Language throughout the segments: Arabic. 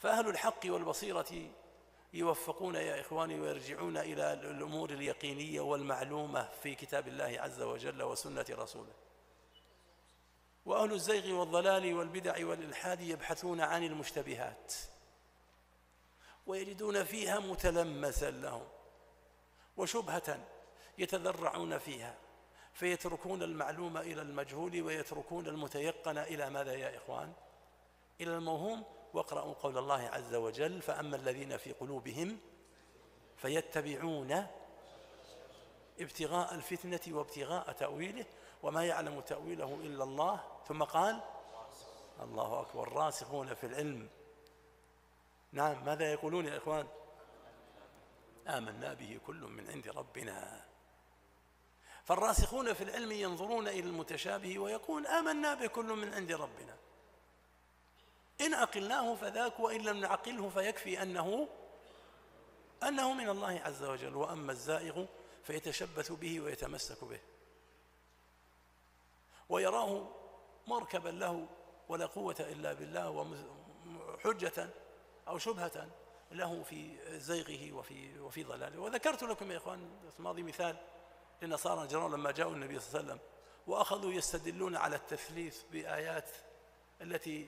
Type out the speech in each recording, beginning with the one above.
فأهل الحق والبصيرة يوفقون يا إخواني ويرجعون إلى الأمور اليقينية والمعلومة في كتاب الله عز وجل وسنة رسوله. وأهل الزيغ والضلال والبدع والإلحاد يبحثون عن المشتبهات ويجدون فيها متلمسا لهم وشبهة يتذرعون فيها، فيتركون المعلوم إلى المجهول ويتركون المتيقن إلى ماذا يا إخوان؟ إلى الموهوم. واقرأوا قول الله عز وجل: فأما الذين في قلوبهم فيتبعون ابتغاء الفتنة وابتغاء تأويله وما يعلم تأويله إلا الله. ثم قال: الله أكبر، راسخون في العلم. نعم، ماذا يقولون يا إخوان؟ آمنا به كل من عند ربنا. فالراسخون في العلم ينظرون إلى المتشابه ويقول: آمنا بكل من عند ربنا، إن عقلناه فذاك، وإن لم نعقله فيكفي أنه من الله عز وجل. وأما الزائغ فيتشبث به ويتمسك به ويراه مركبا له ولا قوة إلا بالله، وحجة أو شبهة له في زيغه وفي ضلاله. وذكرت لكم يا إخوان الماضي مثال لنصارى نجران لما جاءوا النبي صلى الله عليه وسلم وأخذوا يستدلون على التثليث بآيات التي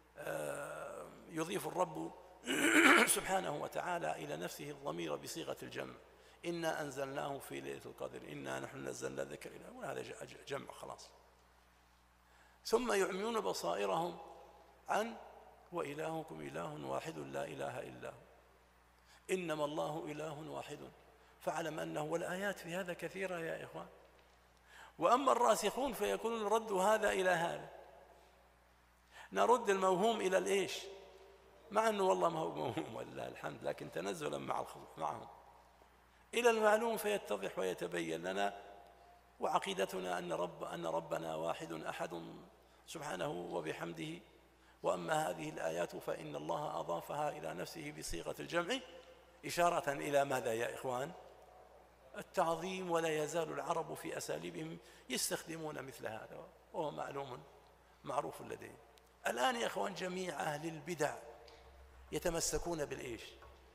يضيف الرب سبحانه وتعالى إلى نفسه الضمير بصيغة الجمع: إنا أنزلناه في ليلة القدر، إنا نحن نزلنا الذكر، وهذا جمع خلاص. ثم يعمون بصائرهم عن وإلهكم إله واحد لا إله إلا هو، إنما الله إله واحد فاعلم أنه. والآيات في هذا كثيرة يا إخوان. وأما الراسخون فيكون الرد هذا إلى هذا، نرد الموهوم إلى الإيش؟ مع أنه والله ما هو موهوم ولله الحمد، لكن تنزلا معهم إلى المعلوم فيتضح ويتبين لنا. وعقيدتنا أن ربنا واحد أحد سبحانه وبحمده. وأما هذه الآيات فإن الله أضافها إلى نفسه بصيغة الجمع إشارة إلى ماذا يا إخوان؟ التعظيم. ولا يزال العرب في أساليبهم يستخدمون مثل هذا، وهو معلوم معروف لديهم. الآن يا إخوان جميع أهل البدع يتمسكون بالإيش؟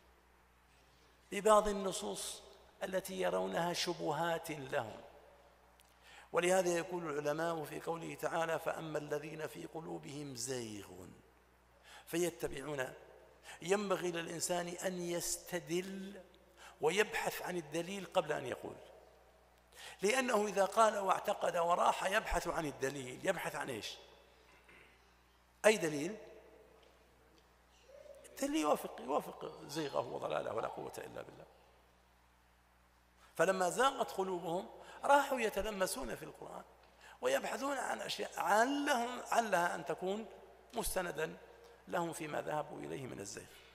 ببعض النصوص التي يرونها شبهات لهم. ولهذا يقول العلماء في قوله تعالى: فأما الذين في قلوبهم زيغ فيتبعون. ينبغي للإنسان أن يستدل ويبحث عن الدليل قبل أن يقول، لأنه إذا قال واعتقد وراح يبحث عن الدليل، يبحث عن إيش؟ أي دليل؟ الدليل يوافق زيغه وضلاله ولا قوة إلا بالله. فلما زاغت قلوبهم راحوا يتلمسون في القرآن ويبحثون عن أشياء علها أن تكون مستندا لهم فيما ذهبوا إليه من الزيغ.